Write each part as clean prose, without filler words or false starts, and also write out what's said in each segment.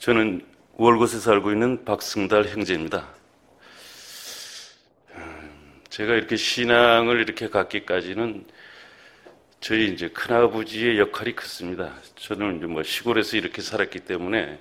저는 월곶에 살고 있는 박승달 형제입니다. 제가 이렇게 신앙을 이렇게 갖기까지는 저희 이제 큰아버지의 역할이 컸습니다. 저는 이제 뭐 시골에서 이렇게 살았기 때문에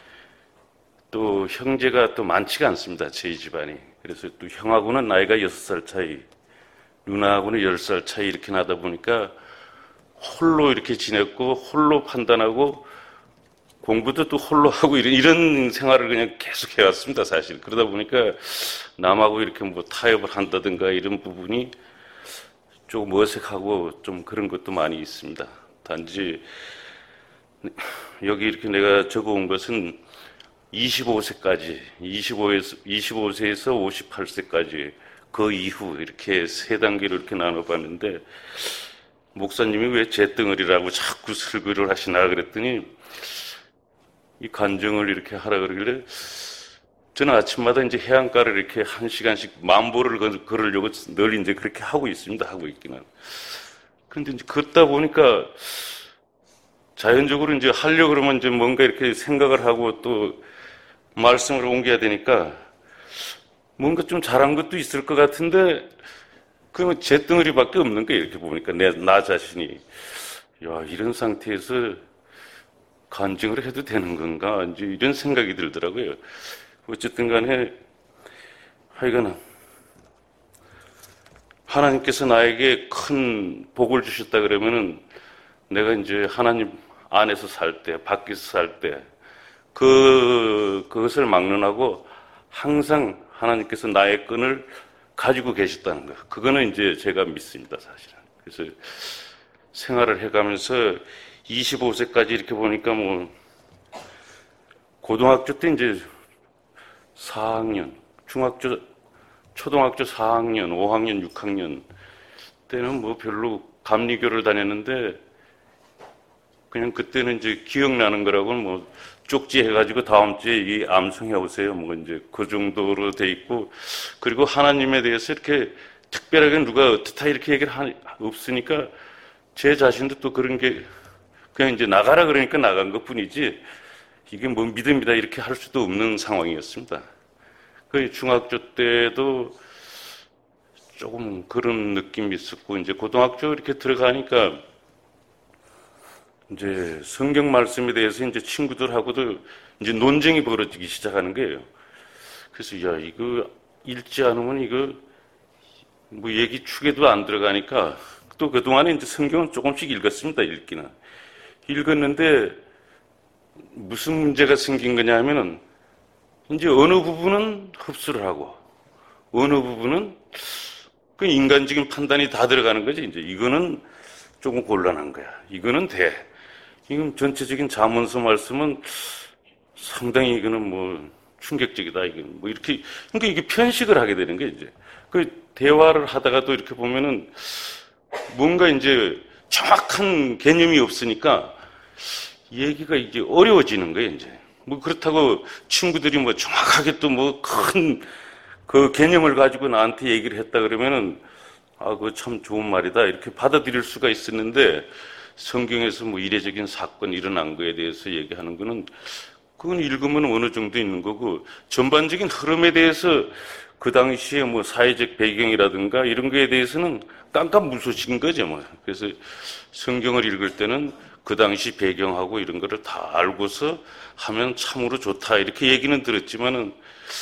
또 형제가 또 많지가 않습니다. 저희 집안이. 그래서 또 형하고는 나이가 6살 차이, 누나하고는 10살 차이 이렇게 나다 보니까 홀로 이렇게 지냈고 홀로 판단하고 공부도 또 홀로 하고 이런 생활을 그냥 계속 해왔습니다, 사실. 그러다 보니까 남하고 이렇게 뭐 타협을 한다든가 이런 부분이 조금 어색하고 좀 그런 것도 많이 있습니다. 단지 여기 이렇게 내가 적어온 것은 25세까지, 25세에서 58세까지 그 이후 이렇게 세 단계로 이렇게 나눠봤는데 목사님이 왜 잿덩어리라고 자꾸 설교를 하시나 그랬더니 이 간증을 이렇게 하라 그러길래 저는 아침마다 이제 해안가를 이렇게 1시간씩 만보를 걸으려고 늘 이제 그렇게 하고 있습니다. 하고 있기는. 그런데 이제 걷다 보니까 자연적으로 이제 하려고 그러면 이제 뭔가 이렇게 생각을 하고 또 말씀을 옮겨야 되니까 뭔가 좀 잘한 것도 있을 것 같은데 그러면 잿덩어리밖에 없는 거예요. 이렇게 보니까 나 자신이. 야, 이런 상태에서 간증을 해도 되는 건가? 이제 이런 생각이 들더라고요. 어쨌든 간에 하여간 하나님께서 나에게 큰 복을 주셨다 그러면은 내가 이제 하나님 안에서 살 때, 밖에서 살 때 그것을 막론하고 항상 하나님께서 나의 끈을 가지고 계셨다는 거. 그거는 이제 제가 믿습니다, 사실은. 그래서 생활을 해가면서 25세까지 이렇게 보니까 뭐 고등학교 때 이제 4학년, 초등학교 4학년, 5학년, 6학년 때는 뭐 별로 감리교를 다녔는데 그냥 그때는 이제 기억나는 거라고는 뭐 쪽지 해가지고 다음 주에 이 암송해 오세요. 뭐 이제 그 정도로 돼 있고 그리고 하나님에 대해서 이렇게 특별하게 누가 어떻다 이렇게 얘기를 없으니까 제 자신도 또 그런 게 그냥 이제 나가라 그러니까 나간 것 뿐이지 이게 뭐 믿음이다 이렇게 할 수도 없는 상황이었습니다. 그 중학교 때도 조금 그런 느낌이 있었고 이제 고등학교 이렇게 들어가니까 이제 성경 말씀에 대해서 이제 친구들하고도 이제 논쟁이 벌어지기 시작하는 거예요. 그래서 야 이거 읽지 않으면 이거 뭐 얘기 축에도 안 들어가니까 또 그동안에 이제 성경은 조금씩 읽었습니다. 읽었는데 무슨 문제가 생긴 거냐 하면은 이제 어느 부분은 흡수를 하고 어느 부분은 그 인간적인 판단이 다 들어가는 거지. 이제 이거는 조금 곤란한 거야. 이거는 돼. 이건 전체적인 잠언서 말씀은 상당히 이거는 뭐 충격적이다. 이건 뭐 이렇게 그러니까 이게 편식을 하게 되는 게 이제 그 대화를 하다가도 이렇게 보면은 뭔가 이제 정확한 개념이 없으니까 얘기가 이제 어려워지는 거예요. 이제 뭐 그렇다고 친구들이 뭐 정확하게 또 뭐 큰 그 개념을 가지고 나한테 얘기를 했다 그러면은 아, 그거 참 좋은 말이다 이렇게 받아들일 수가 있었는데 성경에서 뭐 이례적인 사건 일어난 거에 대해서 얘기하는 거는 그건 읽으면 어느 정도 있는 거고 전반적인 흐름에 대해서 그 당시에 뭐 사회적 배경이라든가 이런 거에 대해서는 깜깜무소식인 거죠 뭐. 그래서 성경을 읽을 때는 그 당시 배경하고 이런 거를 다 알고서 하면 참으로 좋다 이렇게 얘기는 들었지만은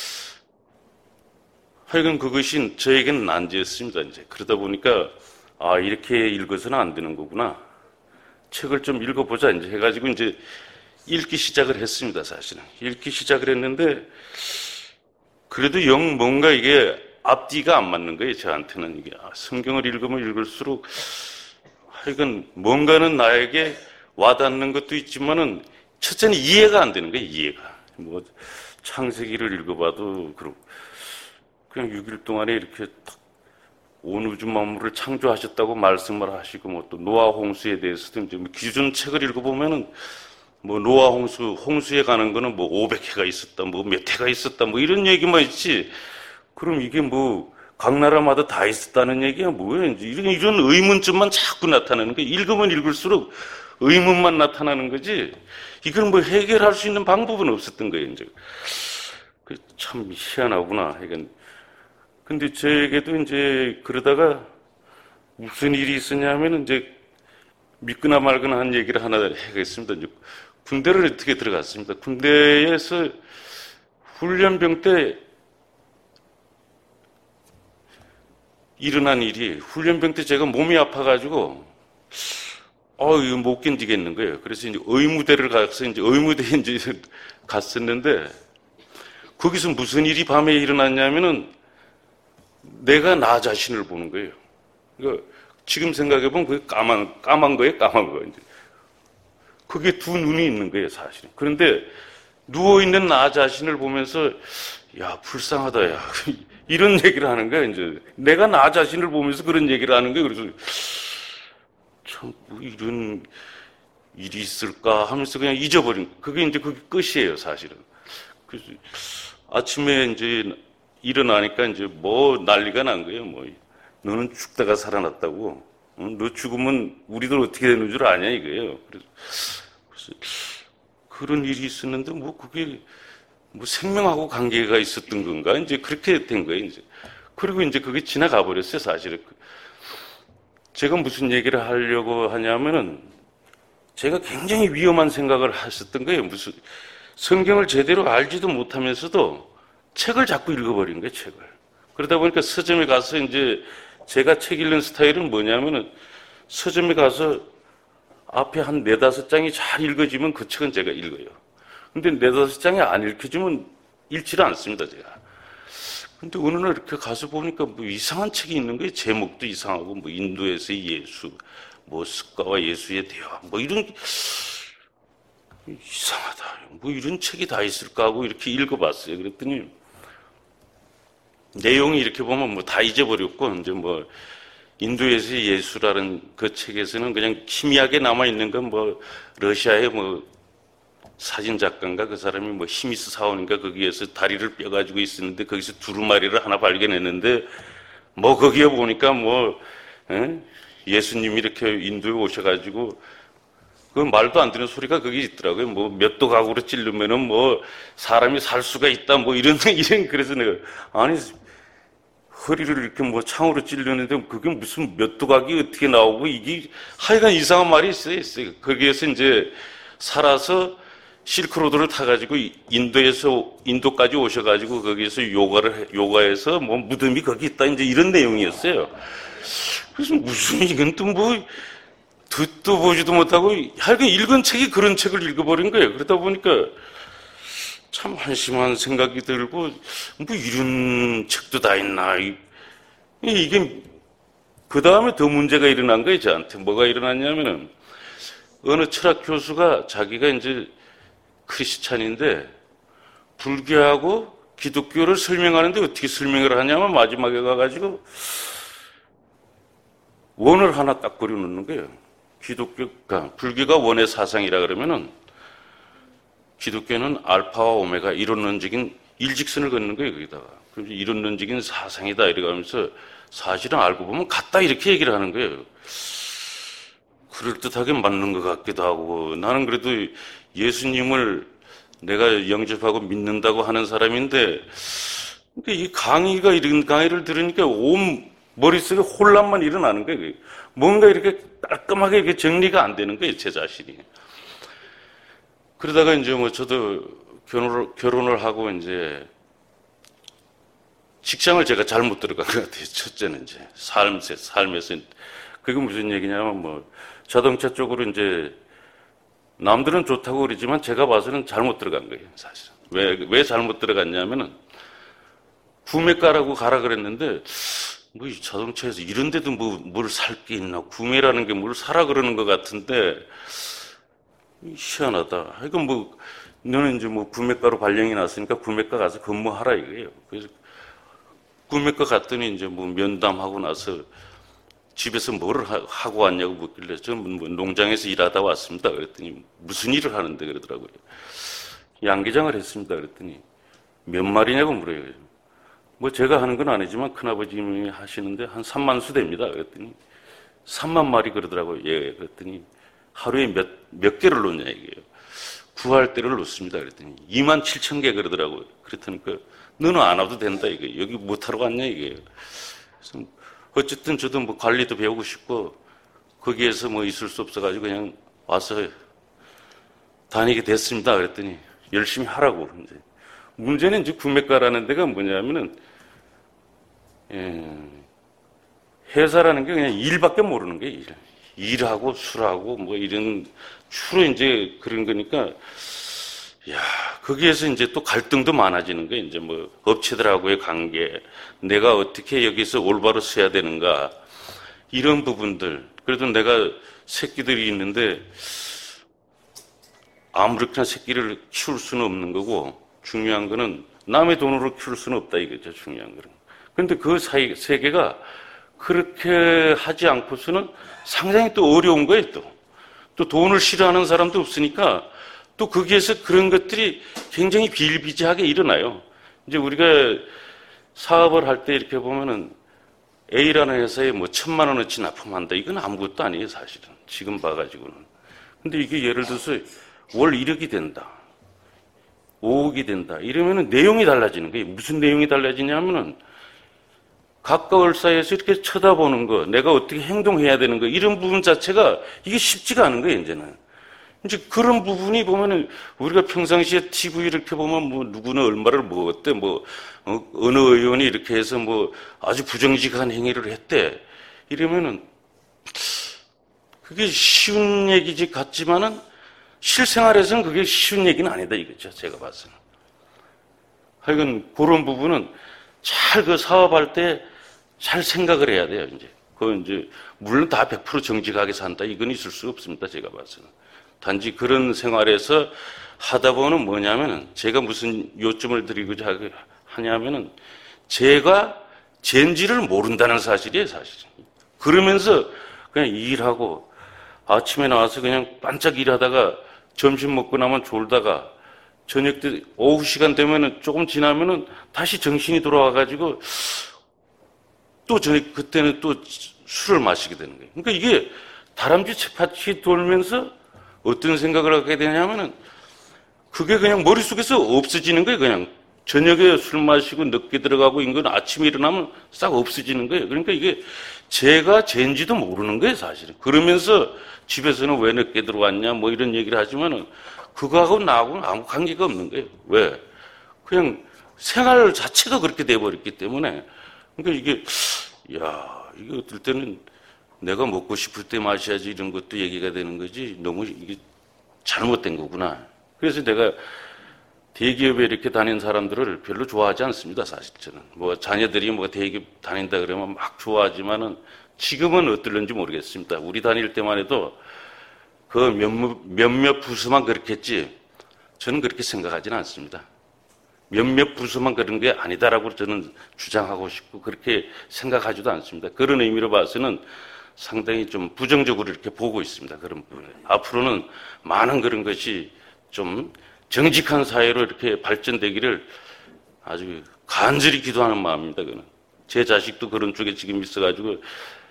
하여간 그것이 저에게는 난제였습니다. 이제 그러다 보니까 아 이렇게 읽어서는 안 되는 거구나. 책을 좀 읽어보자 이제 해가지고 이제 읽기 시작을 했습니다. 사실은 읽기 시작을 했는데 그래도 영 뭔가 이게 앞뒤가 안 맞는 거예요. 저한테는 이게 성경을 읽으면 읽을수록 하여간 뭔가는 나에게 와닿는 것도 있지만은 첫째는 이해가 안 되는 거예요. 이해가 뭐 창세기를 읽어봐도 그렇고 그냥 6일 동안에 이렇게 온 우주 만물을 창조하셨다고 말씀을 하시고 뭐 또 노아 홍수에 대해서도 이제 기존 책을 읽어보면은 뭐 노아 홍수에 가는 거는 뭐 500해가 있었다, 뭐 몇 해가 있었다, 뭐 이런 얘기만 있지. 그럼 이게 뭐 각 나라마다 다 있었다는 얘기야 뭐예요? 이제 이런 의문점만 자꾸 나타나는 게 읽으면 읽을수록 의문만 나타나는 거지, 이걸 뭐 해결할 수 있는 방법은 없었던 거예요, 이제. 참 희한하구나. 근데 저에게도 이제 그러다가 무슨 일이 있었냐면, 이제 믿거나 말거나 한 얘기를 하나 해야겠습니다. 이제 군대를 어떻게 들어갔습니다. 군대에서 훈련병 때 일어난 일이, 훈련병 때 제가 몸이 아파가지고, 이거 못 견디겠는 거예요. 그래서 이제 의무대를 가서 이제 의무대에 이제 갔었는데, 거기서 무슨 일이 밤에 일어났냐면은, 내가 나 자신을 보는 거예요. 그러니까 지금 생각해보면 그게 까만 거예요, 까만 거. 이제. 그게 두 눈이 있는 거예요, 사실은. 그런데 누워있는 나 자신을 보면서, 야, 불쌍하다, 야. 이런 얘기를 하는 거예요, 이제. 내가 나 자신을 보면서 그런 얘기를 하는 거예요. 그래서, 참, 뭐 이런 일이 있을까 하면서 그냥 잊어버린 거예요. 그게 이제 그게 끝이에요, 사실은. 그래서 아침에 이제 일어나니까 이제 뭐 난리가 난 거예요, 뭐. 너는 죽다가 살아났다고. 너 죽으면 우리들 어떻게 되는 줄 아냐, 이거예요. 그래서 그런 일이 있었는데, 뭐 그게 뭐 생명하고 관계가 있었던 건가? 이제 그렇게 된 거예요, 이제. 그리고 이제 그게 지나가 버렸어요, 사실은. 제가 무슨 얘기를 하려고 하냐면은, 제가 굉장히 위험한 생각을 했었던 거예요. 무슨, 성경을 제대로 알지도 못하면서도 책을 자꾸 읽어버린 거예요, 책을. 그러다 보니까 서점에 가서 이제 제가 책 읽는 스타일은 뭐냐면은, 서점에 가서 앞에 한 4-5장이 잘 읽어지면 그 책은 제가 읽어요. 근데 4-5장이 안 읽혀지면 읽지를 않습니다, 제가. 근데 어느 날 이렇게 가서 보니까 뭐 이상한 책이 있는 거예요. 제목도 이상하고, 뭐 인도에서의 예수, 뭐 습가와 예수의 대화, 뭐 이런, 이상하다. 뭐 이런 책이 다 있을까 하고 이렇게 읽어봤어요. 그랬더니, 내용이 이렇게 보면 뭐 다 잊어버렸고, 이제 뭐, 인도에서의 예수라는 그 책에서는 그냥 희미하게 남아있는 건 뭐, 러시아의 뭐, 사진작가인가 그 사람이 뭐 히미스 사원인가 거기에서 다리를 뼈가지고 있었는데 거기서 두루마리를 하나 발견했는데 뭐 거기에 보니까 뭐, 예수님이 이렇게 인도에 오셔가지고 그 말도 안 되는 소리가 거기 있더라고요. 뭐 몇 도 각으로 찌르면은 뭐 사람이 살 수가 있다 뭐 이런 그래서 내가 아니 허리를 이렇게 뭐 창으로 찔르는데 그게 무슨 몇 도 각이 어떻게 나오고 이게 하여간 이상한 말이 있어요. 거기에서 이제 살아서 실크로드를 타가지고 인도까지 오셔가지고 거기에서 요가해서 뭐 무덤이 거기 있다 이제 이런 내용이었어요. 그래서 무슨 이건 또 뭐 듣도 보지도 못하고 하여간 읽은 책이 그런 책을 읽어버린 거예요. 그러다 보니까 참 한심한 생각이 들고 뭐 이런 책도 다 있나. 이게 그 다음에 더 문제가 일어난 거예요. 저한테 뭐가 일어났냐면은 어느 철학 교수가 자기가 이제 크리스찬인데 불교하고 기독교를 설명하는데 어떻게 설명을 하냐면 마지막에 가가지고 원을 하나 딱 그려놓는 거예요. 불교가 원의 사상이라 그러면은 기독교는 알파와 오메가 이론론적인 일직선을 긋는 거예요, 거기다가. 그래서 이론론적인 사상이다 이러면서 사실은 알고 보면 같다 이렇게 얘기를 하는 거예요. 그럴듯하게 맞는 것 같기도 하고 나는 그래도 예수님을 내가 영접하고 믿는다고 하는 사람인데 이 강의가 이런 강의를 들으니까 온 머릿속에 혼란만 일어나는 거예요. 뭔가 이렇게 깔끔하게 이렇게 정리가 안 되는 거예요, 제 자신이. 그러다가 이제 뭐 저도 결혼을 하고 이제 직장을 제가 잘못 들어간 것 같아요. 첫째는 이제 삶에서 그게 무슨 얘기냐면 뭐 자동차 쪽으로 이제 남들은 좋다고 그러지만 제가 봐서는 잘못 들어간 거예요, 사실은. 왜 잘못 들어갔냐면은 구매가라고 가라 그랬는데 뭐 이 자동차에서 이런 데도 뭐 뭘 살 게 있나 구매라는 게 뭘 사라 그러는 것 같은데 희한하다. 하여간 뭐 너는 이제 뭐 구매가로 발령이 났으니까 구매가 가서 근무하라 이거예요. 그래서 구매가 갔더니 이제 뭐 면담하고 나서 집에서 뭐를 하고 왔냐고 묻길래 저는 뭐 농장에서 일하다 왔습니다. 그랬더니 무슨 일을 하는데 그러더라고요. 양계장을 했습니다. 그랬더니 몇 마리냐고 물어요. 뭐 제가 하는 건 아니지만 큰아버님이 하시는데 한 3만 수 됩니다. 그랬더니 3만 마리 그러더라고요. 예. 그랬더니 하루에 몇 개를 놓냐 이게요. 구할 때를 놓습니다. 그랬더니 27,000개 그러더라고요. 그랬더니 너는 안 와도 된다 이게. 여기 못하러 왔냐 이게요. 그래서 어쨌든 저도 뭐 관리도 배우고 싶고 거기에서 뭐 있을 수 없어가지고 그냥 와서 다니게 됐습니다. 그랬더니 열심히 하라고. 이제 문제는 이제 구매가라는 데가 뭐냐면은 회사라는 게 그냥 일밖에 모르는 게 일. 일하고 술하고 뭐 이런 주로 이제 그런 거니까 야 거기에서 이제 또 갈등도 많아지는 거예요. 이제 뭐 업체들하고의 관계, 내가 어떻게 여기서 올바로 써야 되는가 이런 부분들. 그래도 내가 새끼들이 있는데 아무렇게나 새끼를 키울 수는 없는 거고 중요한 거는 남의 돈으로 키울 수는 없다 이거죠. 중요한 거는. 그런데 그 세계가 그렇게 하지 않고서는 상당히 또 어려운 거예요. 또 돈을 싫어하는 사람도 없으니까 또 거기에서 그런 것들이 굉장히 비일비재하게 일어나요. 이제 우리가 사업을 할 때 이렇게 보면은 A라는 회사에 뭐 1,000만 원어치 납품한다. 이건 아무것도 아니에요, 사실은. 지금 봐가지고는. 근데 이게 예를 들어서 월 1억이 된다. 5억이 된다. 이러면은 내용이 달라지는 거예요. 무슨 내용이 달라지냐면은 가까울 사이에서 이렇게 쳐다보는 거, 내가 어떻게 행동해야 되는 거, 이런 부분 자체가 이게 쉽지가 않은 거예요, 이제는. 이제 그런 부분이 보면은 우리가 평상시에 TV 이렇게 보면 뭐 누구는 얼마를 먹었대, 뭐, 어느 의원이 이렇게 해서 뭐 아주 부정직한 행위를 했대. 이러면은 그게 쉬운 얘기지 같지만은 실생활에서는 그게 쉬운 얘기는 아니다 이거죠, 제가 봐서는. 하여간 그런 부분은 잘 그 사업할 때 잘 생각을 해야 돼요, 이제. 그건 이제, 물론 다 100% 정직하게 산다. 이건 있을 수 없습니다, 제가 봐서는. 단지 그런 생활에서 하다 보면 뭐냐면은, 제가 무슨 요점을 드리고자 하냐면은, 제가 젠지를 모른다는 사실이에요, 사실은. 그러면서 그냥 일하고, 아침에 나와서 그냥 반짝 일하다가, 점심 먹고 나면 졸다가, 저녁 때, 오후 시간 되면은 조금 지나면은 다시 정신이 돌아와가지고, 또 그때는 또 술을 마시게 되는 거예요. 그러니까 이게 다람쥐 쳇바퀴 돌면서 어떤 생각을 하게 되냐면은 그게 그냥 머릿속에서 없어지는 거예요. 그냥 저녁에 술 마시고 늦게 들어가고 이건 아침에 일어나면 싹 없어지는 거예요. 그러니까 이게 제가 젠지도 모르는 거예요, 사실은. 그러면서 집에서는 왜 늦게 들어왔냐 뭐 이런 얘기를 하지만은 그거하고 나하고는 아무 관계가 없는 거예요. 왜? 그냥 생활 자체가 그렇게 돼버렸기 때문에. 그러니까 이게, 이게 어떨 때는 내가 먹고 싶을 때 마셔야지 이런 것도 얘기가 되는 거지. 너무 이게 잘못된 거구나. 그래서 내가 대기업에 이렇게 다닌 사람들을 별로 좋아하지 않습니다, 사실 저는. 뭐 자녀들이 뭐 대기업 다닌다 그러면 막 좋아하지만은 지금은 어떨는지 모르겠습니다. 우리 다닐 때만 해도 그 몇몇 부서만 그렇겠지. 저는 그렇게 생각하지는 않습니다. 몇몇 부서만 그런 게 아니다라고 저는 주장하고 싶고 그렇게 생각하지도 않습니다. 그런 의미로 봐서는 상당히 좀 부정적으로 이렇게 보고 있습니다. 그런 부분에. 앞으로는 많은 그런 것이 좀 정직한 사회로 이렇게 발전되기를 아주 간절히 기도하는 마음입니다. 그는 제 자식도 그런 쪽에 지금 있어가지고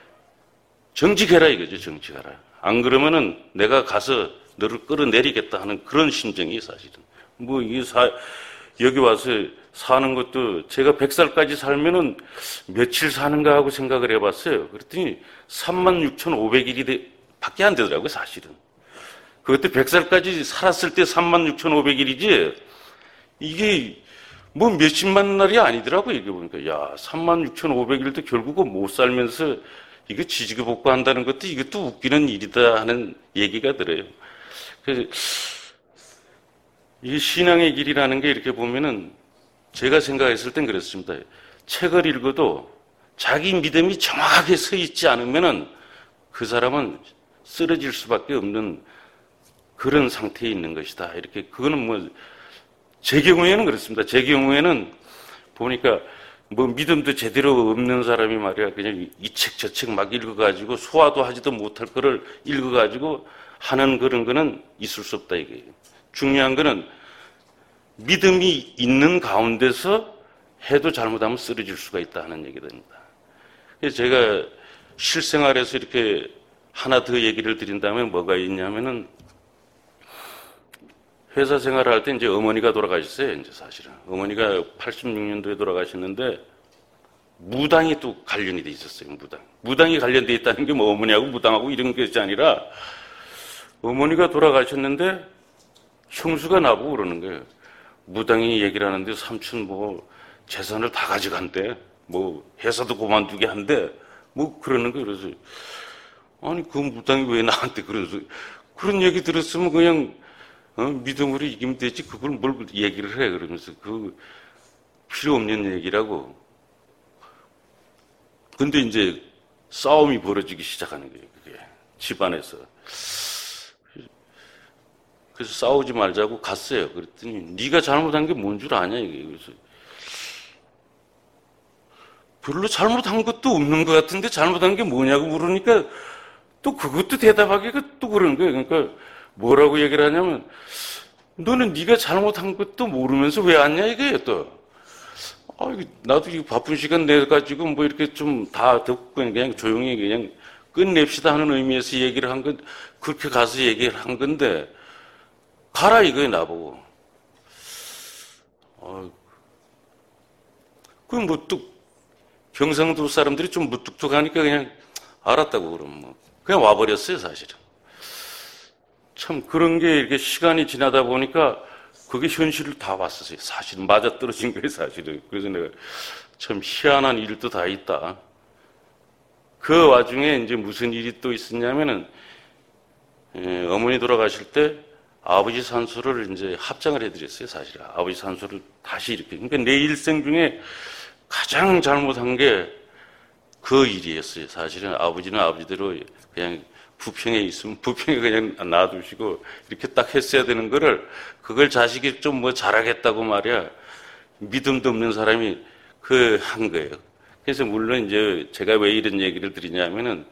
정직해라 이거죠. 정직해라. 안 그러면은 내가 가서 너를 끌어내리겠다 하는 그런 심정이 사실은. 뭐 이게 여기 와서 사는 것도 제가 100살까지 살면은 며칠 사는가 하고 생각을 해봤어요. 그랬더니 36,500일이 밖에 안 되더라고요, 사실은. 그것도 100살까지 살았을 때 36,500일이지, 이게 뭐 몇십만 날이 아니더라고요, 이게 보니까. 야, 36,500일도 결국은 못 살면서 이거 지지고 한다는 것도 이것도 웃기는 일이다 하는 얘기가 들어요. 그래서 이 신앙의 길이라는 게 이렇게 보면은 제가 생각했을 땐 그렇습니다. 책을 읽어도 자기 믿음이 정확하게 서 있지 않으면은 그 사람은 쓰러질 수밖에 없는 그런 상태에 있는 것이다. 이렇게 그거는 뭐 제 경우에는 그렇습니다. 제 경우에는 보니까 뭐 믿음도 제대로 없는 사람이 말이야 그냥 이 책 저 책 막 읽어가지고 소화도 하지도 못할 거를 읽어가지고 하는 그런 거는 있을 수 없다 이게. 중요한 거는 믿음이 있는 가운데서 해도 잘못하면 쓰러질 수가 있다 하는 얘기가 됩니다. 그래서 제가 실생활에서 이렇게 하나 더 얘기를 드린다면 뭐가 있냐면은 회사 생활을 할 때 이제 어머니가 돌아가셨어요. 이제 사실은 어머니가 86년도에 돌아가셨는데 무당이 또 관련이 돼 있었어요. 무당이 관련돼 있다는 게 뭐 어머니하고 무당하고 이런 것이 아니라 어머니가 돌아가셨는데 형수가 나보고 그러는 거예요. 무당이 얘기를 하는데 삼촌 뭐 재산을 다 가져간대. 뭐 회사도 그만두게 한대. 뭐 그러는 거예요. 그래서 아니 그 무당이 왜 나한테 그런 얘기 들었으면 그냥 믿음으로 이기면 되지 그걸 뭘 얘기를 해. 그러면서 그 필요 없는 얘기라고. 근데 이제 싸움이 벌어지기 시작하는 거예요. 그게 집안에서. 그래서 싸우지 말자고 갔어요. 그랬더니 네가 잘못한 게 뭔 줄 아냐 이게. 그래서 별로 잘못한 것도 없는 것 같은데 잘못한 게 뭐냐고 물으니까 또 그것도 대답하기가 또 그런 거예요. 그러니까 뭐라고 얘기를 하냐면 너는 네가 잘못한 것도 모르면서 왜 왔냐 이거예요 또. 나도 이 바쁜 시간 내가지고 뭐 이렇게 좀 다 듣고 그냥 조용히 그냥 끝냅시다 하는 의미에서 얘기를 한 건, 그렇게 가서 얘기를 한 건데, 가라 이거예요, 나보고. 그럼 뭐 경상도 사람들이 좀 무뚝뚝하니까 그냥 알았다고 그러면 뭐. 그냥 와버렸어요, 사실은. 참 그런 게 이렇게 시간이 지나다 보니까 그게 현실을 다 왔었어요. 사실은 맞아떨어진 거예요, 사실은. 그래서 내가 참 희한한 일도 다 있다. 그 와중에 이제 무슨 일이 또 있었냐면은, 어머니 돌아가실 때 아버지 산소를 이제 합장을 해드렸어요, 사실. 아버지 산소를 다시 이렇게. 그러니까 내 일생 중에 가장 잘못한 게 그 일이었어요, 사실은. 아버지는 아버지대로 그냥 부평에 있으면 부평에 그냥 놔두시고 이렇게 딱 했어야 되는 거를 그걸 자식이 좀 뭐 잘하겠다고 말이야. 믿음도 없는 사람이 한 거예요. 그래서 물론 이제 제가 왜 이런 얘기를 드리냐면은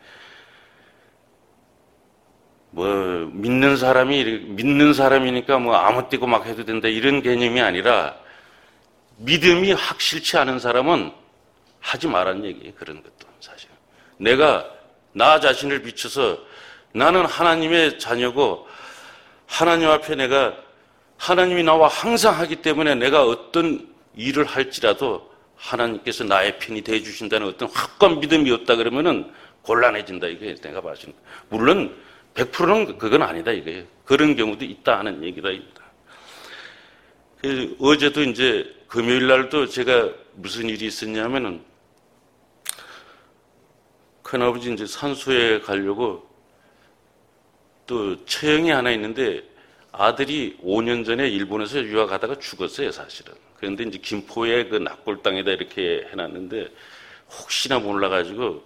뭐 믿는 사람이니까 뭐 아무 때고 막 해도 된다 이런 개념이 아니라 믿음이 확실치 않은 사람은 하지 말라는 얘기예요. 그런 것도 사실. 내가 나 자신을 비춰서 나는 하나님의 자녀고 하나님 앞에 내가 하나님이 나와 항상 하기 때문에 내가 어떤 일을 할지라도 하나님께서 나의 편이 되어 주신다는 어떤 확고한 믿음이 없다 그러면은 곤란해진다 이게 내가 봐주는 거예요. 물론 100%는 그건 아니다 이거예요. 그런 경우도 있다 하는 얘기다입니다. 어제도 이제 금요일 날도 제가 무슨 일이 있었냐면은 큰아버지 이제 산소에 가려고 또 처형이 하나 있는데 아들이 5년 전에 일본에서 유학하다가 죽었어요, 사실은. 그런데 이제 김포에 그 낙골당에다 이렇게 해놨는데 혹시나 몰라가지고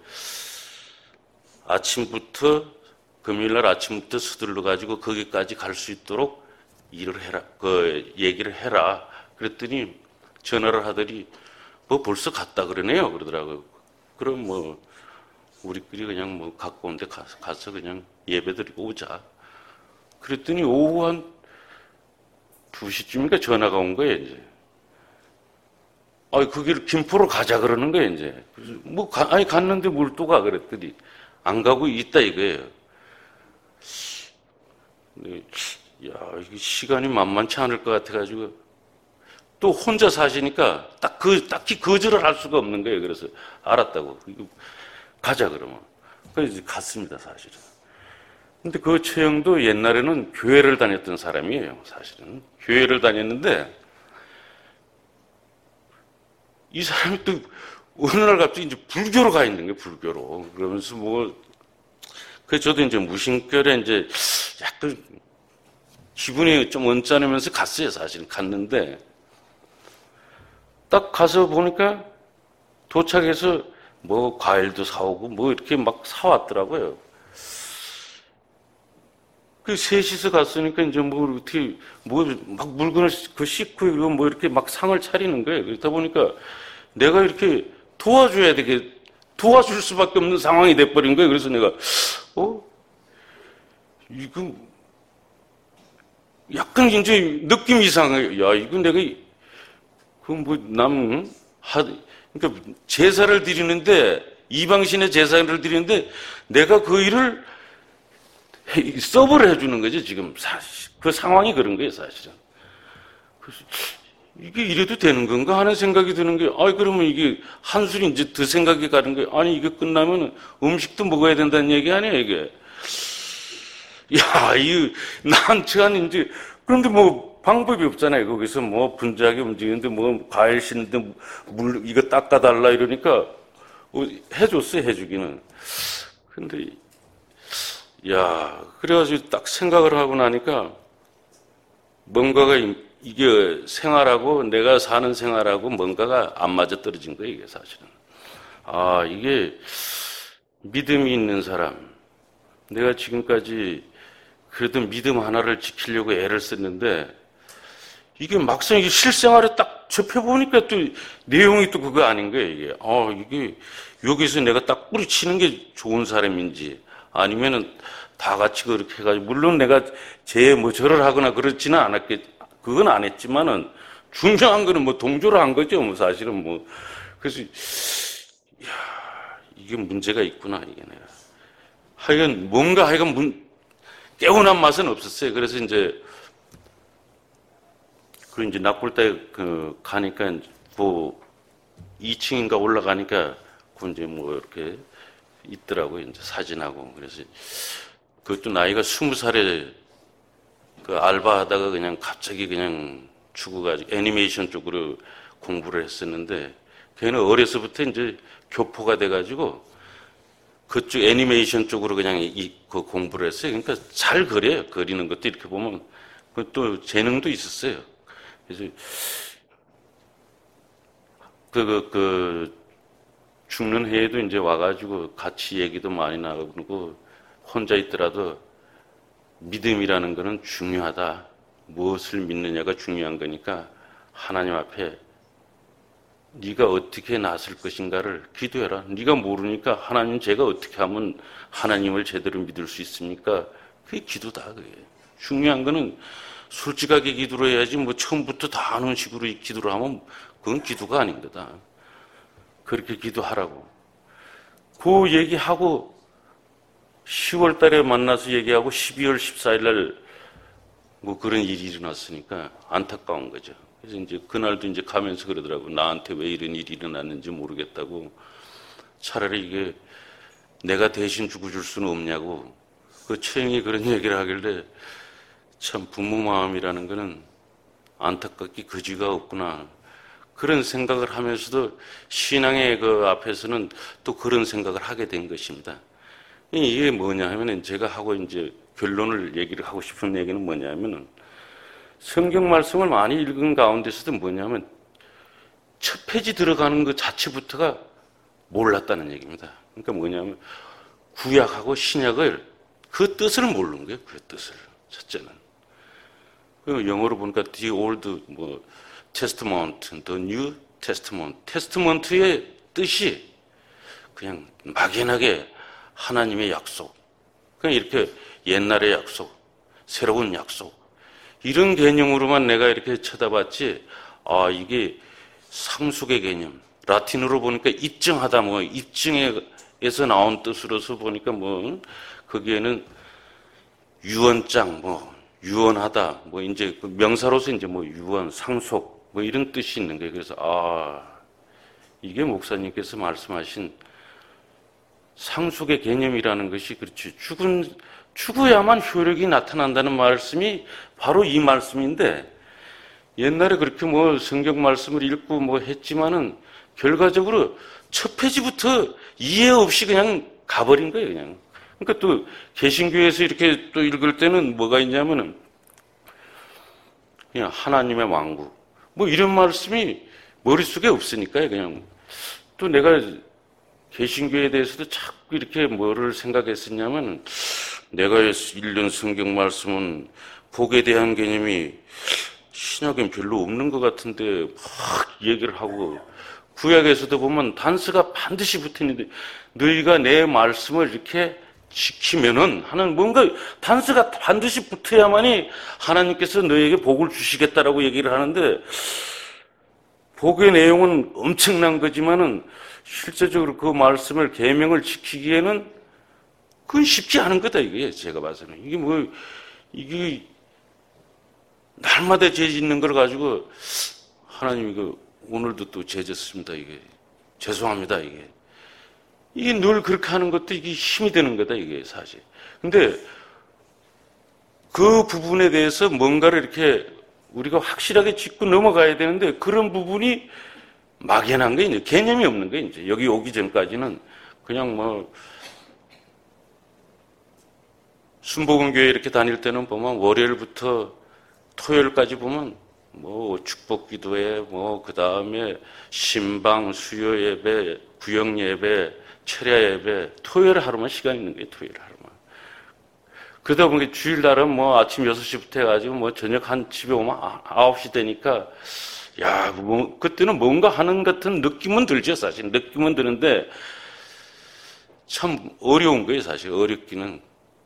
금요일날 아침부터 서둘러가지고 거기까지 갈 수 있도록 일을 해라, 얘기를 해라. 그랬더니 전화를 하더니 뭐 벌써 갔다 그러네요, 그러더라고요. 그럼 뭐 우리끼리 그냥 뭐 가까운 데 가서 그냥 예배 드리고 오자. 그랬더니 오후 한 2시쯤인가 전화가 온 거예요, 이제. 그 길 김포로 가자 그러는 거예요, 이제. 그래서 갔는데 뭘 또 가 그랬더니 안 가고 있다 이거예요. 야, 이게 시간이 만만치 않을 것 같아가지고 또 혼자 사시니까 딱히 거절을 할 수가 없는 거예요. 그래서 알았다고. 가자 그러면. 그래서 갔습니다, 사실은. 근데 그 처형도 옛날에는 교회를 다녔던 사람이에요, 사실은. 교회를 다녔는데 이 사람이 또 어느 날 갑자기 이제 불교로 가 있는 거예요, 불교로. 그러면서 그래서 저도 이제 무심결에 이제 약간 기분이 좀 언짢으면서 갔어요, 사실은. 갔는데 딱 가서 보니까 도착해서 뭐 과일도 사오고 뭐 이렇게 막 사왔더라고요. 그 셋이서 갔으니까 이제 뭐 어떻게 막 물건을 싣고 이러고 뭐 이렇게 막 상을 차리는 거예요. 그러다 보니까 내가 이렇게 도와줄 수밖에 없는 상황이 돼버린 거예요. 그래서 내가 이거 약간 이제 느낌이 이상해요. 야, 이거 내가 그러니까 제사를 드리는데 이방신의 제사를 드리는데 내가 그 일을 서브를 해주는 거죠, 지금. 사실. 그 상황이 그런 거예요, 사실은. 그래서 이게 이래도 되는 건가 하는 생각이 드는 게, 그러면 이게 한술이 이제 더 생각이 가는 거예요. 아니, 이게 끝나면 음식도 먹어야 된다는 얘기 아니에요, 이게. 야, 난처한 이제, 그런데 뭐 방법이 없잖아요. 거기서 뭐 분주하게 움직이는데 뭐 과일 씻는데 물, 이거 닦아달라 이러니까 해줬어요, 해주기는. 근데, 야, 그래가지고 딱 생각을 하고 나니까 뭔가가 이게 생활하고 내가 사는 생활하고 뭔가가 안 맞아 떨어진 거예요, 이게 사실은. 이게 믿음이 있는 사람. 내가 지금까지 그래도 믿음 하나를 지키려고 애를 썼는데 이게 막상 이게 실생활에 딱 접해보니까 또 내용이 또 그거 아닌 거예요, 이게. 이게 여기서 내가 딱 뿌리치는 게 좋은 사람인지 아니면은 다 같이 그렇게 해가지고, 물론 내가 뭐 절을 하거나 그렇지는 그건 안 했지만은, 중요한 거는 뭐 동조를 한 거죠, 뭐 사실은 뭐. 그래서, 이게 문제가 있구나, 이게 내가. 하여간, 뭔가 깨어난 맛은 없었어요. 그래서 이제 납골당에 가니까, 뭐, 2층인가 올라가니까, 이제 뭐 이렇게 있더라고요, 이제 사진하고. 그래서, 그것도 나이가 20살에 알바하다가 그냥 갑자기 그냥 죽어가지고 애니메이션 쪽으로 공부를 했었는데 걔는 어려서부터 이제 교포가 돼가지고 그쪽 애니메이션 쪽으로 그냥 그 공부를 했어요. 그러니까 잘 그려요. 그리는 것도 이렇게 보면 또 재능도 있었어요. 그래서 죽는 해에도 이제 와가지고 같이 얘기도 많이 나누고 혼자 있더라도 믿음이라는 것은 중요하다. 무엇을 믿느냐가 중요한 거니까 하나님 앞에 네가 어떻게 나설 것인가를 기도해라. 네가 모르니까 하나님 제가 어떻게 하면 하나님을 제대로 믿을 수 있습니까? 그게 기도다. 그게. 중요한 거는 솔직하게 기도를 해야지 뭐 처음부터 다 아는 식으로 기도를 하면 그건 기도가 아닌 거다. 그렇게 기도하라고. 그 얘기하고 10월 달에 만나서 얘기하고 12월 14일 날 뭐 그런 일이 일어났으니까 안타까운 거죠. 그래서 이제 그날도 이제 가면서 그러더라고. 나한테 왜 이런 일이 일어났는지 모르겠다고. 차라리 이게 내가 대신 죽어줄 수는 없냐고. 그 최영이 그런 얘기를 하길래 참 부모 마음이라는 거는 안타깝게 그지가 없구나. 그런 생각을 하면서도 신앙의 그 앞에서는 또 그런 생각을 하게 된 것입니다. 이게 뭐냐 하면은 제가 하고 이제 결론을 얘기를 하고 싶은 얘기는 뭐냐 하면은 성경 말씀을 많이 읽은 가운데서도 뭐냐면 첫 페이지 들어가는 것 자체부터가 몰랐다는 얘기입니다. 그러니까 뭐냐면 구약하고 신약을 그 뜻을 모르는 거예요. 그 뜻을. 첫째는. 영어로 보니까 the old testament, the new testament. 테스트먼트의 뜻이 그냥 막연하게 하나님의 약속. 그냥 이렇게 옛날의 약속, 새로운 약속. 이런 개념으로만 내가 이렇게 쳐다봤지, 이게 상속의 개념. 라틴어로 보니까 입증하다, 입증에서 나온 뜻으로서 보니까 거기에는 유언장, 유언하다, 이제 명사로서 이제 유언, 상속, 이런 뜻이 있는 거예요. 그래서, 이게 목사님께서 말씀하신 상속의 개념이라는 것이 그렇지. 죽어야만 효력이 나타난다는 말씀이 바로 이 말씀인데, 옛날에 그렇게 성경 말씀을 읽고 했지만은, 결과적으로 첫 페이지부터 이해 없이 그냥 가버린 거예요, 그냥. 그러니까 또, 개신교에서 이렇게 또 읽을 때는 뭐가 있냐면은, 그냥 하나님의 왕국. 이런 말씀이 머릿속에 없으니까요, 그냥. 또 내가 개신교에 대해서도 자꾸 이렇게 뭐를 생각했었냐면, 내가 읽는 성경 말씀은 복에 대한 개념이 신약엔 별로 없는 것 같은데 막 얘기를 하고, 구약에서도 보면 단서가 반드시 붙어 있는데 너희가 내 말씀을 이렇게 지키면은 하는 뭔가 단서가 반드시 붙어야만이 하나님께서 너희에게 복을 주시겠다라고 얘기를 하는데, 복의 내용은 엄청난 거지만은 실제적으로 그 말씀을 계명을 지키기에는 그건 쉽지 않은 거다, 이게. 제가 봐서는. 이게, 날마다 죄 짓는 걸 가지고, 하나님, 오늘도 또 죄 졌습니다, 이게. 죄송합니다, 이게. 이게 늘 그렇게 하는 것도 이게 힘이 되는 거다, 이게 사실. 근데, 그 부분에 대해서 뭔가를 이렇게 우리가 확실하게 짚고 넘어가야 되는데, 그런 부분이 막연한 게 이제 개념이 없는 거예요, 이제. 여기 오기 전까지는 그냥 순복음교회 이렇게 다닐 때는 보면 월요일부터 토요일까지 보면 축복기도회, 그 다음에 신방, 수요 예배, 구역 예배, 철야 예배, 토요일 하루만 시간 있는 거예요, 토요일 하루만. 그러다 보니까 주일날은 아침 6시부터 해가지고 저녁 한 집에 오면 9시 되니까, 그때는 뭔가 하는 같은 느낌은 들죠, 사실. 느낌은 드는데, 참 어려운 거예요, 사실. 어렵기는.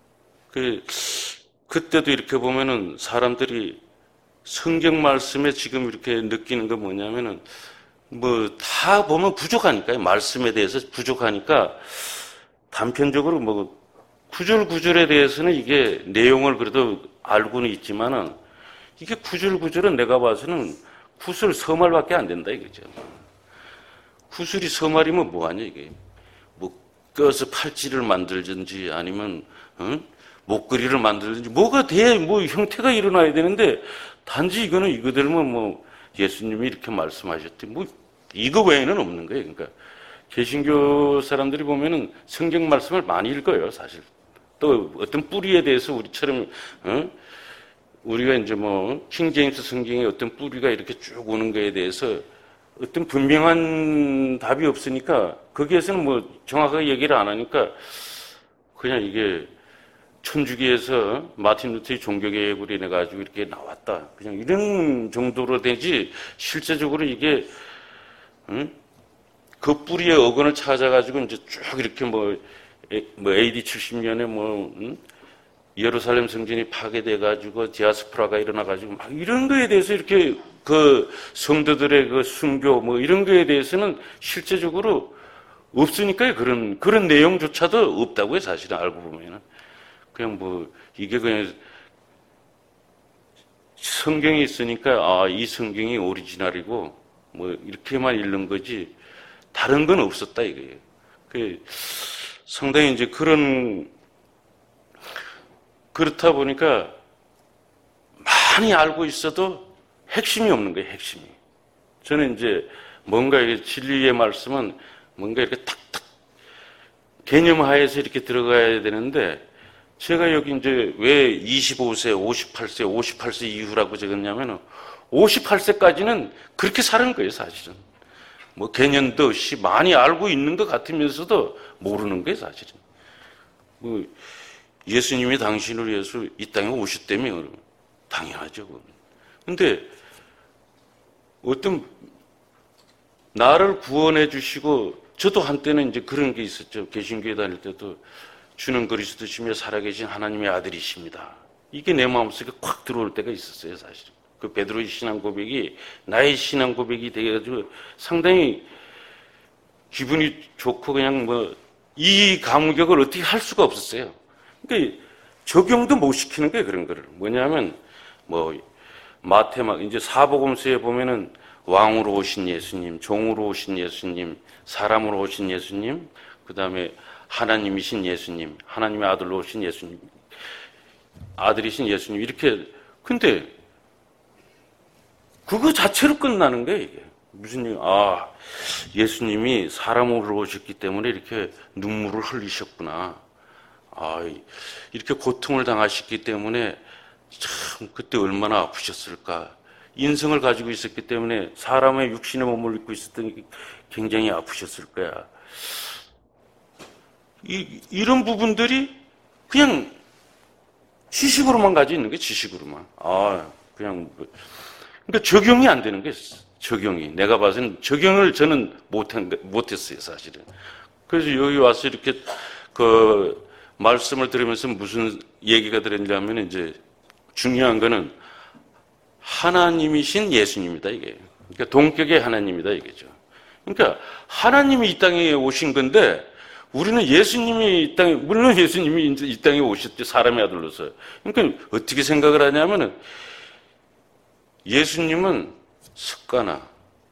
그때도 이렇게 보면은 사람들이 성경 말씀에 지금 이렇게 느끼는 건 뭐냐면은, 다 보면 부족하니까요. 말씀에 대해서 부족하니까, 단편적으로 구절구절에 대해서는 이게 내용을 그래도 알고는 있지만은, 이게 구절구절은 내가 봐서는 구슬 서말밖에 안 된다, 이거죠. 구슬이 서말이면 뭐하냐, 이게. 껴서 팔찌를 만들든지 아니면, 목걸이를 만들든지, 뭐가 돼야, 형태가 일어나야 되는데, 단지 이거는 이거 들면 예수님이 이렇게 말씀하셨대. 이거 외에는 없는 거예요. 그러니까, 개신교 사람들이 보면은 성경 말씀을 많이 읽어요, 사실. 또 어떤 뿌리에 대해서 우리처럼, 우리가 이제 킹제임스 성경에 어떤 뿌리가 이렇게 쭉 오는 거에 대해서 어떤 분명한 답이 없으니까 거기에서는 정확하게 얘기를 안 하니까 그냥 이게 천주교에서 마틴 루터의 종교개혁으로 인해 가지고 이렇게 나왔다. 그냥 이런 정도로 되지 실제적으로 이게 그 뿌리의 어근을 찾아가지고 이제 쭉 이렇게 AD 70년에 예루살렘 성전이 파괴돼가지고 디아스포라가 일어나가지고 막 이런 거에 대해서 이렇게 그 성도들의 그 순교 이런 거에 대해서는 실제적으로 없으니까요. 그런 내용조차도 없다고요. 사실은 알고 보면은. 그냥 이게 그냥 성경이 있으니까 이 성경이 오리지널이고 이렇게만 읽는 거지 다른 건 없었다 이거예요. 상당히 이제 그렇다 보니까 많이 알고 있어도 핵심이 없는 거예요, 핵심이. 저는 이제 뭔가 이게 진리의 말씀은 뭔가 이렇게 탁탁 개념 하에서 이렇게 들어가야 되는데 제가 여기 이제 왜 25세, 58세 이후라고 적었냐면은 58세까지는 그렇게 사는 거예요, 사실은. 개념도 없이 많이 알고 있는 것 같으면서도 모르는 거예요, 사실은. 예수님이 당신을 위해서 이 땅에 오셨다며 당연하죠. 근데 어떤 나를 구원해 주시고 저도 한때는 이제 그런 게 있었죠. 개신교에 다닐 때도 주는 그리스도시며 살아계신 하나님의 아들이십니다. 이게 내 마음속에 콱 들어올 때가 있었어요, 사실은. 그 베드로의 신앙 고백이 나의 신앙 고백이 돼가지고 상당히 기분이 좋고 그냥 이 감격을 어떻게 할 수가 없었어요. 그러니까 적용도 못 시키는 거예요, 그런 거를. 뭐냐면 이제 사복음서에 보면은 왕으로 오신 예수님, 종으로 오신 예수님, 사람으로 오신 예수님, 그 다음에 하나님이신 예수님, 하나님의 아들로 오신 예수님, 아들이신 예수님, 이렇게. 근데 그거 자체로 끝나는 거예요, 이게. 무슨 예수님이 사람으로 오셨기 때문에 이렇게 눈물을 흘리셨구나. 이렇게 고통을 당하셨기 때문에 참 그때 얼마나 아프셨을까. 인성을 가지고 있었기 때문에 사람의 육신의 몸을 입고 있었던 게 굉장히 아프셨을 거야. 이런 부분들이 그냥 지식으로만 가지고 있는 거예요, 지식으로만. 그러니까 적용이 안 되는 거예요, 적용이. 내가 봐서는 적용을 저는 못했어요, 사실은. 그래서 여기 와서 이렇게 말씀을 들으면서 무슨 얘기가 들었냐면 이제 중요한 거는 하나님이신 예수님이다, 이게. 그러니까 동격의 하나님이다, 이거죠. 그러니까 하나님이 이 땅에 오신 건데 우리는 예수님이 이 땅에, 물론 예수님이 이제 이 땅에 오셨죠. 사람의 아들로서. 그러니까 어떻게 생각을 하냐면은 예수님은 습가나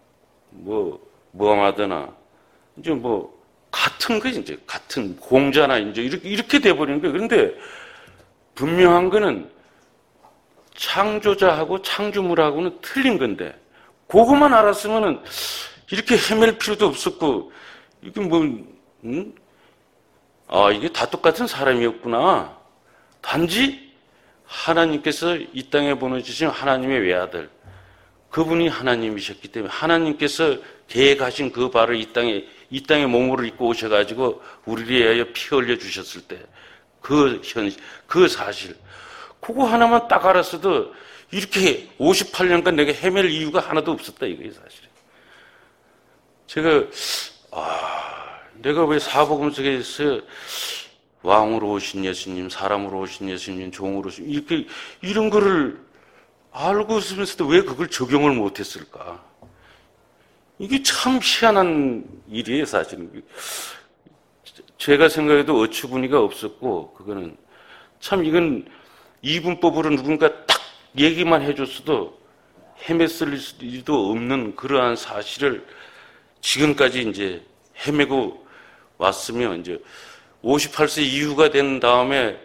무하마드나 이제 같은 거 이제 같은 공자나 이제 이렇게 돼버리는 거예요. 그런데 분명한 거는 창조자하고 창조물하고는 틀린 건데 그것만 알았으면은 이렇게 헤맬 필요도 없었고 이게 이게 다 똑같은 사람이었구나. 단지 하나님께서 이 땅에 보내주신 하나님의 외아들 그분이 하나님이셨기 때문에 하나님께서 계획하신 그 바를 이 땅에 몸으로 입고 오셔가지고 우리를 위하여 피 흘려 주셨을 때 그 사실 그거 하나만 딱 알았어도 이렇게 58년간 내가 헤맬 이유가 하나도 없었다 이거예요 사실은. 제가 내가 왜 사복음 속에서 왕으로 오신 예수님, 사람으로 오신 예수님, 종으로 오신 이렇게 이런 거를 알고 있으면서도 왜 그걸 적용을 못했을까? 이게 참 희한한 일이에요 사실은. 제가 생각해도 어처구니가 없었고 그거는 참 이건 이분법으로 누군가 딱 얘기만 해줬어도 헤맸을 일도 없는 그러한 사실을 지금까지 이제 헤매고 왔으면 이제 58세 이후가 된 다음에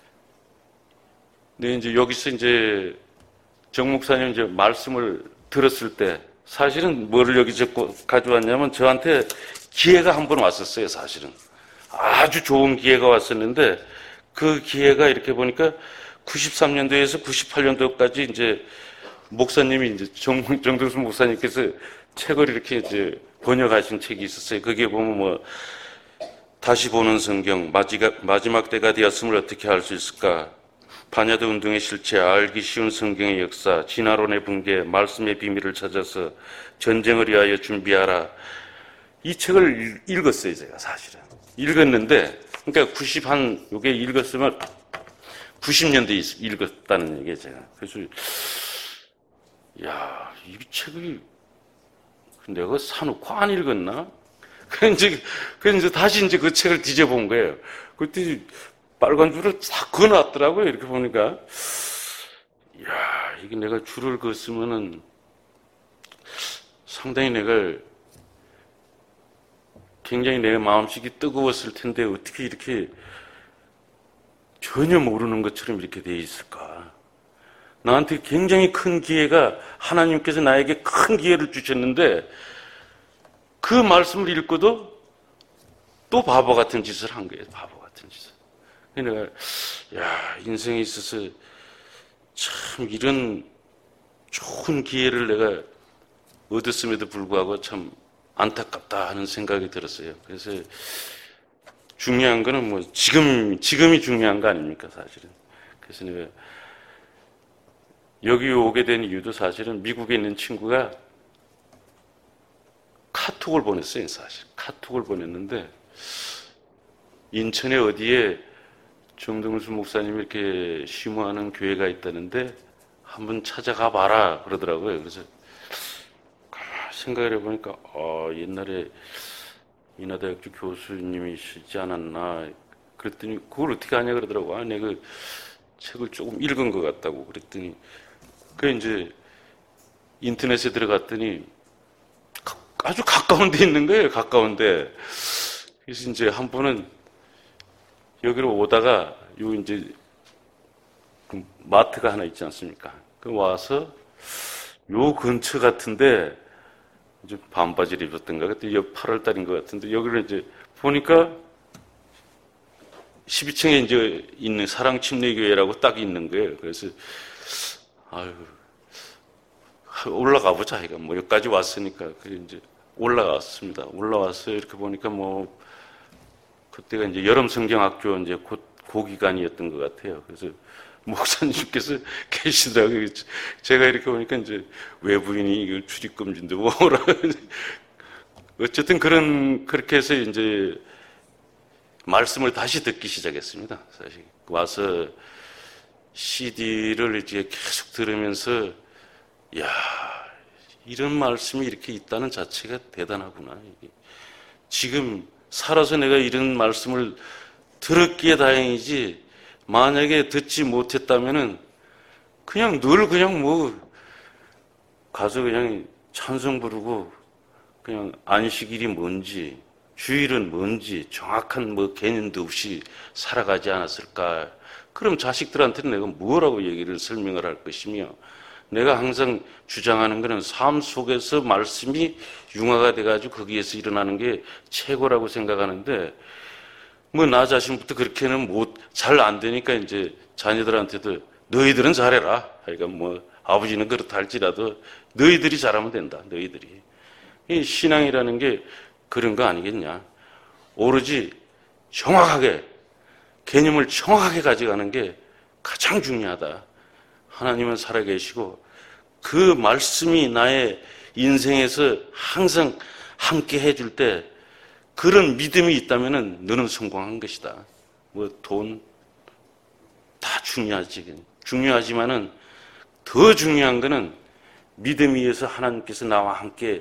이제 여기서 이제 정 목사님 이제 말씀을 들었을 때 사실은 뭐를 여기서 가져왔냐면 저한테 기회가 한 번 왔었어요 사실은. 아주 좋은 기회가 왔었는데 그 기회가 이렇게 보니까 93년도에서 98년도까지 이제 목사님이 이제 정동수 목사님께서 책을 이렇게 이제 번역하신 책이 있었어요. 거기에 보면 다시 보는 성경, 마지막 때가 되었음을 어떻게 알 수 있을까? 바냐드 운동의 실체, 알기 쉬운 성경의 역사, 진화론의 붕괴, 말씀의 비밀을 찾아서 전쟁을 위하여 준비하라. 이 책을 읽었어요, 제가 사실은. 읽었는데, 그러니까 요게 읽었으면 90년대에 읽었다는 얘기예요, 제가. 그래서, 이 책이 내가 사놓고 안 읽었나? 그래서 이제 다시 이제 그 책을 뒤져본 거예요. 그때 빨간 줄을 싹 그어놨더라고요. 이렇게 보니까. 이게 내가 줄을 그었으면은 상당히 굉장히 내 마음속이 뜨거웠을 텐데 어떻게 이렇게 전혀 모르는 것처럼 이렇게 돼 있을까? 나한테 굉장히 큰 기회가 하나님께서 나에게 큰 기회를 주셨는데 그 말씀을 읽고도 또 바보 같은 짓을 한 거예요. 바보 같은 짓을. 내가 인생에 있어서 참 이런 좋은 기회를 내가 얻었음에도 불구하고 참 안타깝다 하는 생각이 들었어요. 그래서 중요한 거는 지금이 중요한 거 아닙니까, 사실은. 그래서 내가 여기 오게 된 이유도 사실은 미국에 있는 친구가 카톡을 보냈어요, 사실. 카톡을 보냈는데, 인천에 어디에 정동수 목사님이 이렇게 심호하는 교회가 있다는데, 한번 찾아가 봐라, 그러더라고요. 그래서, 생각을 해보니까, 옛날에 인하대학교 교수님이시지 않았나, 그랬더니, 그걸 어떻게 아냐, 그러더라고요. 내가 그 책을 조금 읽은 것 같다고. 그랬더니, 이제, 인터넷에 들어갔더니, 아주 가까운 데 있는 거예요, 가까운데. 그래서 이제 한 번은 여기로 오다가, 이제, 그 마트가 하나 있지 않습니까? 그 와서, 요 근처 같은데, 이제 반바지를 입었던가, 그때 8월달인 것 같은데, 여기를 이제 보니까, 12층에 이제 있는 사랑침례교회라고 딱 있는 거예요. 그래서, 올라가 보자. 여기까지 왔으니까. 그래서 이제 올라왔습니다. 올라와서 이렇게 보니까 그때가 이제 여름 성경학교 이제 곧 고기간이었던 것 같아요. 그래서 목사님께서 계시더라고요. 제가 이렇게 보니까 이제 외부인이 이거 출입금지인데 뭐라. 어쨌든 그렇게 해서 이제 말씀을 다시 듣기 시작했습니다. 사실. 와서 CD를 이제 계속 들으면서 이런 말씀이 이렇게 있다는 자체가 대단하구나. 이게. 지금 살아서 내가 이런 말씀을 들었기에 다행이지, 만약에 듣지 못했다면은 그냥 늘 그냥 뭐 가서 그냥 찬송 부르고 그냥 안식일이 뭔지 주일은 뭔지 정확한 뭐 개념도 없이 살아가지 않았을까. 그럼 자식들한테는 내가 뭐라고 얘기를 설명을 할 것이며, 내가 항상 주장하는 것은 삶 속에서 말씀이 융화가 돼가지고 거기에서 일어나는 게 최고라고 생각하는데, 뭐 나 자신부터 그렇게는 잘 안 되니까 이제 자녀들한테도 너희들은 잘해라. 그러니까 뭐 아버지는 그렇다 할지라도 너희들이 잘하면 된다. 너희들이. 이 신앙이라는 게 그런 거 아니겠냐. 오로지 정확하게 개념을 정확하게 가져가는 게 가장 중요하다. 하나님은 살아계시고 그 말씀이 나의 인생에서 항상 함께 해줄 때 그런 믿음이 있다면 너는 성공한 것이다. 뭐 돈 다 중요하지만은 더 중요한 거는 믿음 위에서 하나님께서 나와 함께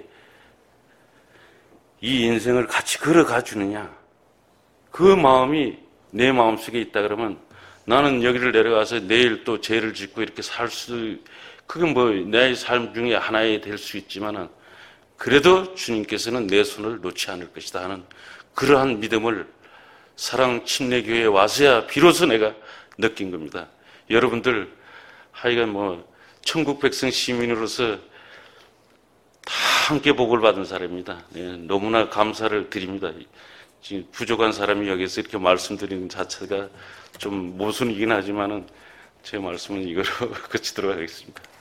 이 인생을 같이 걸어가 주느냐. 그 마음이 내 마음속에 있다 그러면 나는 여기를 내려가서 내일 또 죄를 짓고 이렇게 그게 뭐 내 삶 중에 하나에 될 수 있지만은 그래도 주님께서는 내 손을 놓지 않을 것이다 하는 그러한 믿음을 사랑 침례교회에 와서야 비로소 내가 느낀 겁니다. 여러분들 하여간 뭐 천국 백성 시민으로서 다 함께 복을 받은 사람입니다. 네, 너무나 감사를 드립니다. 지금 부족한 사람이 여기서 이렇게 말씀드리는 자체가 좀 모순이긴 하지만은 제 말씀은 이거로 그치도록 하겠습니다.